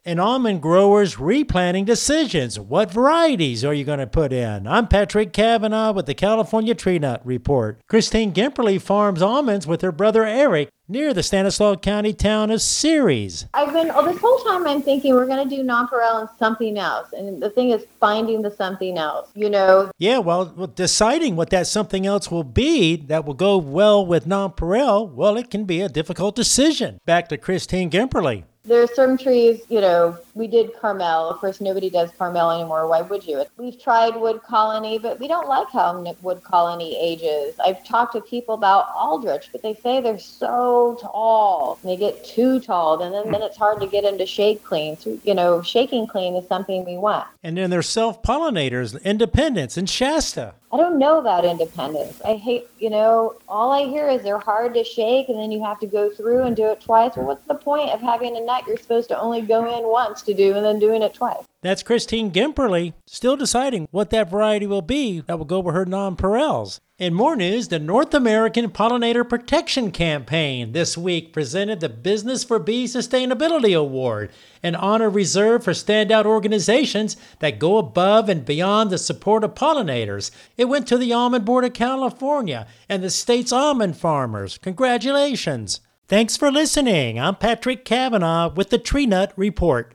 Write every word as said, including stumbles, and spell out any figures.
And almond growers replanting decisions. What varieties are you going to put in? I'm Patrick Cavanaugh with the California Tree Nut Report. Christine Gimperly farms almonds with her brother Eric near the Stanislaus County town of Ceres. I've been, oh, this whole time I'm thinking we're going to do nonpareil and something else. And the thing is finding the something else, you know? Yeah, well, well, deciding what that something else will be that will go well with nonpareil, well, it can be a difficult decision. Back to Christine Gimperly. There are certain trees, you know, we did Carmel. Of course, nobody does Carmel anymore. Why would you? We've tried wood colony, but we don't like how wood colony ages. I've talked to people about Aldrich, but they say they're so tall. They get too tall, and then, then it's hard to get them to shake clean. So, you know, shaking clean is something we want. And then there's self-pollinators, Independence and Shasta. I don't know about Independence. I hate, you know, all I hear is they're hard to shake and then you have to go through and do it twice. Well, what's the point of having a nut you're supposed to only go in once to do and then doing it twice? That's Christine Gimperly, still deciding what that variety will be that will go with her nonpareils. In more news, the North American Pollinator Protection Campaign this week presented the Business for Bees Sustainability Award, an honor reserved for standout organizations that go above and beyond the support of pollinators. It went to the Almond Board of California and the state's almond farmers. Congratulations. Thanks for listening. I'm Patrick Cavanaugh with the Tree Nut Report.